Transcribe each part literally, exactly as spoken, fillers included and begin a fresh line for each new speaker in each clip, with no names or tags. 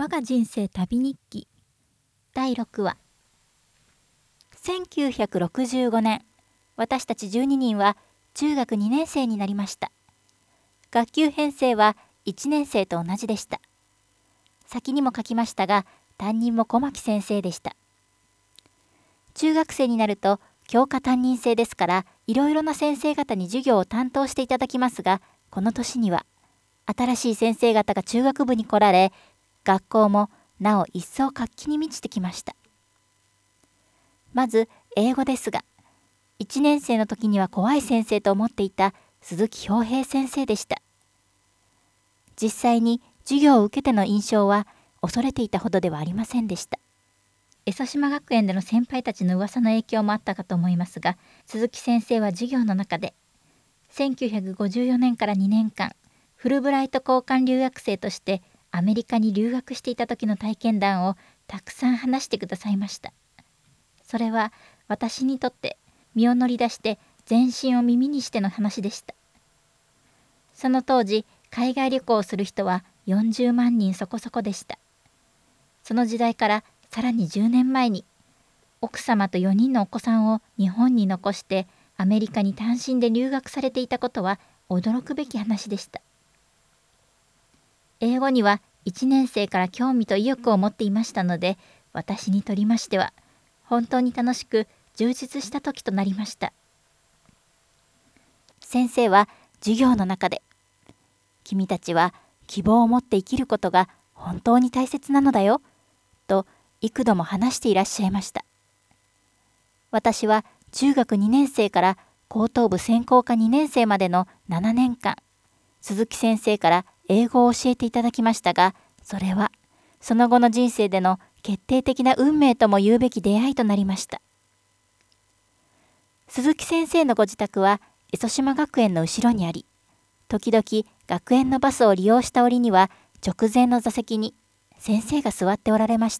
我が人生旅日記だいろくわ。せんきゅうひゃくろくじゅうごねん、私たちじゅうににんは中学にねん生になりました。学級編成はいちねん生と同じでした。先にも書きましたが、担任も小牧先生でした。中学生になると教科担任制ですから、いろいろな先生方に授業を担当していただきますが、この年には新しい先生方が中学部に来られ、学校もなお一層活気に満ちてきました。まず英語ですが、いちねん生の時には怖い先生と思っていた鈴木氷平先生でした。実際に授業を受けての印象は恐れていたほどではありませんでした。江曽島学園での先輩たちの噂の影響もあったかと思いますが、鈴木先生は授業の中でせんきゅうひゃくごじゅうよねんからにねんかんフルブライト交換留学生としてアメリカに留学していた時の体験談をたくさん話してくださいました。それは私にとって身を乗り出して全身を耳にしての話でした。その当時海外旅行をする人はよんじゅうまんにんそこそこでした。その時代からさらにじゅうねんまえに奥様とよにんのお子さんを日本に残してアメリカに単身で留学されていたことは驚くべき話でした。英語にはいちねん生から興味と意欲を持っていましたので、私にとりましては本当に楽しく充実した時となりました。先生は授業の中で、君たちは希望を持って生きることが本当に大切なのだよ、と幾度も話していらっしゃいました。私は中学にねん生から高等部専攻科にねん生までのななねんかん、鈴木先生から英語を教えていただきましたが、それはその後の人生での決定的な運命とも言うべき出会いとなりました。鈴木先生のご自宅は江曽島学園の後ろにあり、時々学園のバスを利用した折には直前の座席に先生が座っておられました。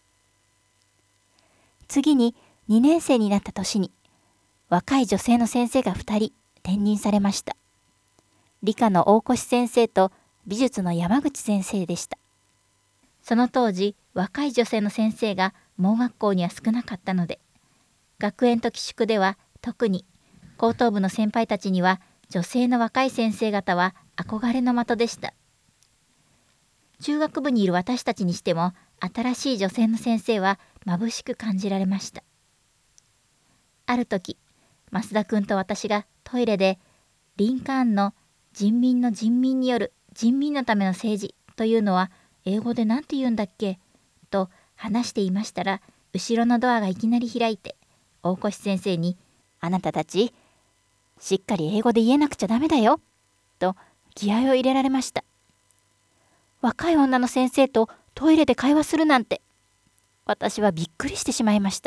次ににねん生になった年に若い女性の先生がふたり転任されました。理科の大越先生と美術の山口先生でした。その当時若い女性の先生が盲学校には少なかったので、学園と寄宿では特に高等部の先輩たちには女性の若い先生方は憧れの的でした。中学部にいる私たちにしても新しい女性の先生は眩しく感じられました。ある時、増田君と私がトイレでリンカーンの人民の人民による人民のための政治というのは英語で何て言うんだっけと話していましたら、後ろのドアがいきなり開いて大越先生に、あなたたちしっかり英語で言えなくちゃダメだよと気合を入れられました。若い女の先生とトイレで会話するなんて、私はびっくりしてしまいました。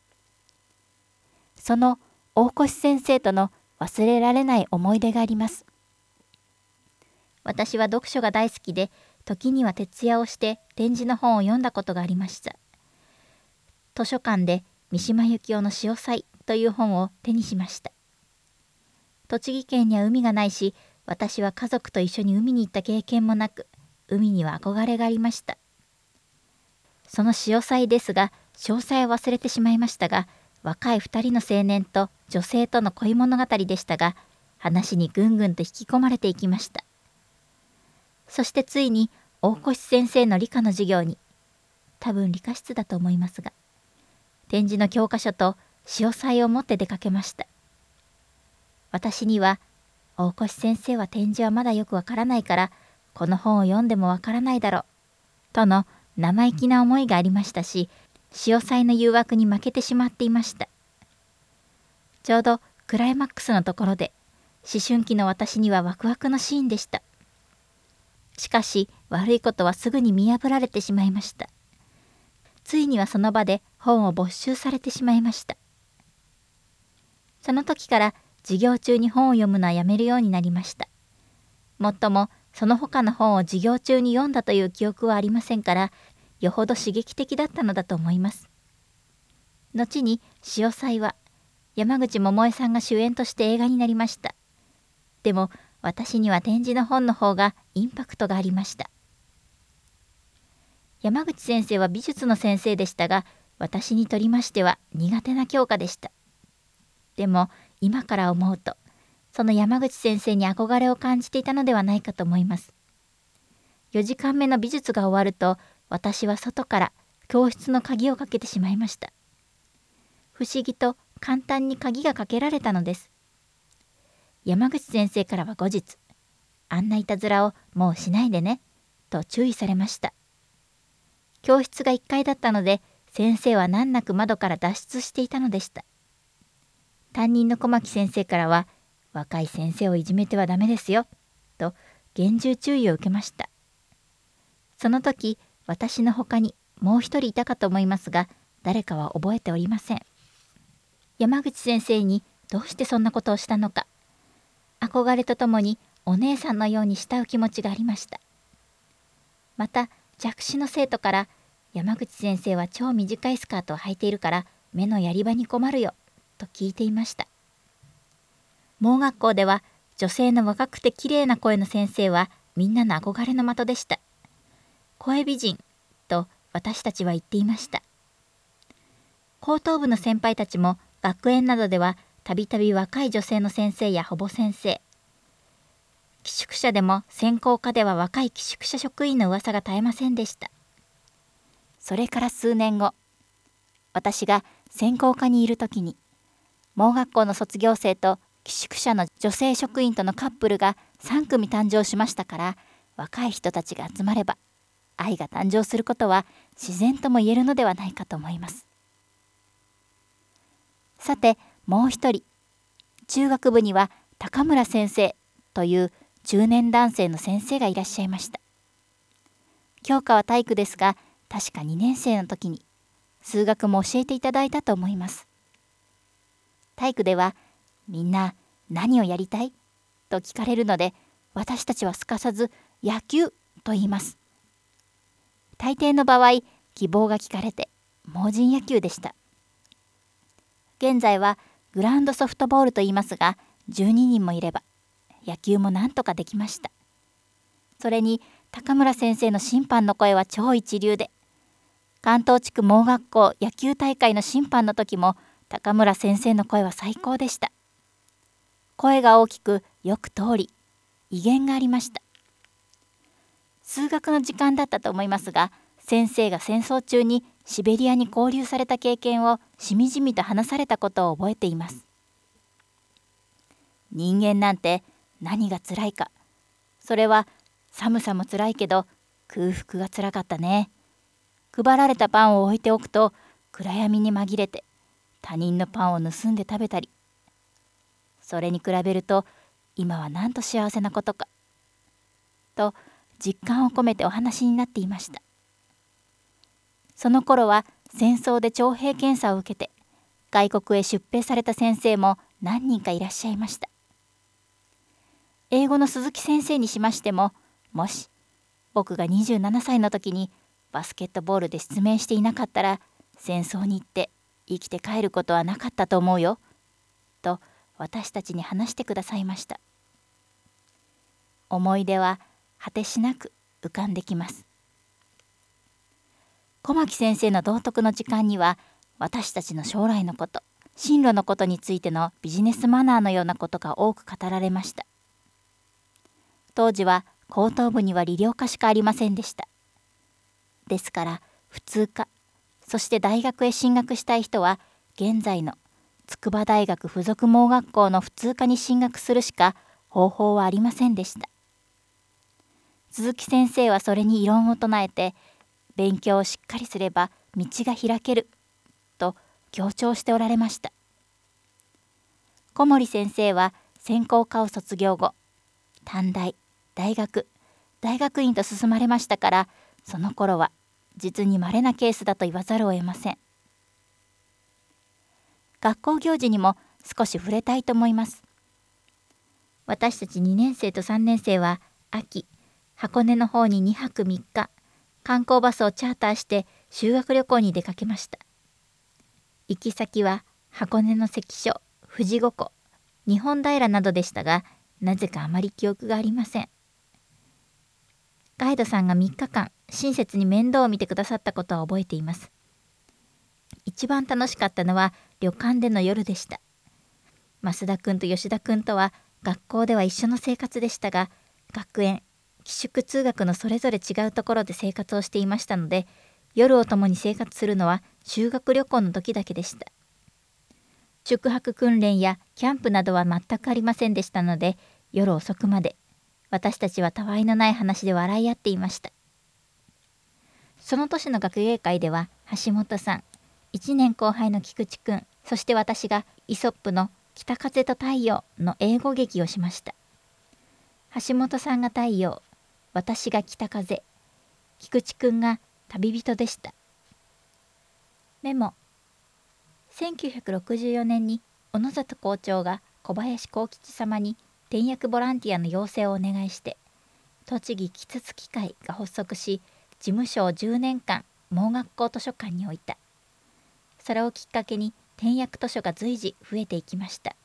その大越先生との忘れられない思い出があります。私は読書が大好きで、時には徹夜をして展示の本を読んだことがありました。図書館で三島由紀夫の潮騒という本を手にしました。栃木県には海がないし、私は家族と一緒に海に行った経験もなく、海には憧れがありました。その潮騒ですが、詳細を忘れてしまいましたが、若い二人の青年と女性との恋物語でしたが、話にぐんぐんと引き込まれていきました。そしてついに大越先生の理科の授業に、多分理科室だと思いますが、展示の教科書と潮騒を持って出かけました。私には、大越先生は展示はまだよくわからないから、この本を読んでもわからないだろう、との生意気な思いがありましたし、潮騒の誘惑に負けてしまっていました。ちょうどクライマックスのところで、思春期の私にはワクワクのシーンでした。しかし悪いことはすぐに見破られてしまいました。ついにはその場で本を没収されてしまいました。その時から授業中に本を読むのはやめるようになりました。もっともその他の本を授業中に読んだという記憶はありませんから、よほど刺激的だったのだと思います。後に潮騒は山口百恵さんが主演として映画になりました。でも私には展示の本の方がインパクトがありました。 山口先生は美術の先生でしたが、私にとりましては苦手な教科でした。でも今から思うと、その山口先生に憧れを感じていたのではないかと思います。よじかんめの美術が終わると、私は外から教室の鍵をかけてしまいました。不思議と簡単に鍵がかけられたのです。山口先生からは後日、あんないたずらをもうしないでね、と注意されました。教室がいっかいだったので、先生は難なく窓から脱出していたのでした。担任の小牧先生からは、若い先生をいじめてはダメですよ、と厳重注意を受けました。その時、私の他にもう一人いたかと思いますが、誰かは覚えておりません。山口先生にどうしてそんなことをしたのか、憧れとともにお姉さんのように慕う気持ちがありました。また弱視の生徒から、山口先生は超短いスカートを履いているから目のやり場に困るよ、と聞いていました。盲学校では女性の若くてきれいな声の先生はみんなの憧れの的でした。声美人と私たちは言っていました。高等部の先輩たちも学園などではたびたび若い女性の先生や保母先生、寄宿舎でも専攻科では若い寄宿舎職員の噂が絶えませんでした。それから数年後、私が専攻科にいる時に、盲学校の卒業生と寄宿舎の女性職員とのカップルがさん組誕生しましたから、若い人たちが集まれば愛が誕生することは自然とも言えるのではないかと思います。さてもう一人、中学部には高村先生という中年男性の先生がいらっしゃいました。教科は体育ですが、確かにねん生の時に数学も教えていただいたと思います。体育ではみんな何をやりたいと聞かれるので、私たちはすかさず野球と言います。大抵の場合、希望が聞かれて盲人野球でした。現在はグラウンドソフトボールと言いますが、じゅうににんもいれば野球もなんとかできました。それに高村先生の審判の声は超一流で、関東地区盲学校野球大会の審判の時も高村先生の声は最高でした。声が大きくよく通り、威厳がありました。数学の時間だったと思いますが、先生が戦争中にシベリアに拘留された経験をしみじみと話されたことを覚えています。人間なんて何がつらいか、それは寒さもつらいけど空腹がつらかったね。配られたパンを置いておくと暗闇に紛れて他人のパンを盗んで食べたり、それに比べると今はなんと幸せなことかと実感を込めてお話になっていました。その頃は戦争で徴兵検査を受けて外国へ出兵された先生も何人かいらっしゃいました。英語の鈴木先生にしましても、もし僕がにじゅうななさいの時にバスケットボールで失明していなかったら、戦争に行って生きて帰ることはなかったと思うよ、と私たちに話してくださいました。思い出は果てしなく浮かんできます。小牧先生の道徳の時間には、私たちの将来のこと、進路のことについてのビジネスマナーのようなことが多く語られました。当時は高等部には理療科しかありませんでした。ですから普通科、そして大学へ進学したい人は現在の筑波大学附属盲学校の普通科に進学するしか方法はありませんでした。鈴木先生はそれに異論を唱えて、勉強をしっかりすれば道が開けると強調しておられました。小森先生は専攻科を卒業後、短大、大学、大学院と進まれましたから、その頃は実に稀なケースだと言わざるを得ません。学校行事にも少し触れたいと思います。私たちにねん生とさんねん生は秋、箱根の方ににはくみっか、観光バスをチャーターして修学旅行に出かけました。行き先は箱根の関所、富士五湖、日本平などでしたが、なぜかあまり記憶がありません。ガイドさんがみっかかん親切に面倒を見てくださったことは覚えています。一番楽しかったのは旅館での夜でした。増田くんと吉田くんとは学校では一緒の生活でしたが、学園、寄宿通学のそれぞれ違うところで生活をしていましたので、夜を共に生活するのは修学旅行の時だけでした。宿泊訓練やキャンプなどは全くありませんでしたので、夜遅くまで私たちはたわいのない話で笑い合っていました。その年の学芸会では橋本さん、いちねん後輩の菊池くん、そして私がイソップの北風と太陽の英語劇をしました。橋本さんが太陽、私が北風、菊池くんが旅人でした。メモ。せんきゅうひゃくろくじゅうよねんに小野里校長が小林幸吉様に転訳ボランティアの要請をお願いして、栃木キツツキ会が発足し、事務所をじゅうねんかん盲学校図書館に置いた。それをきっかけに転訳図書が随時増えていきました。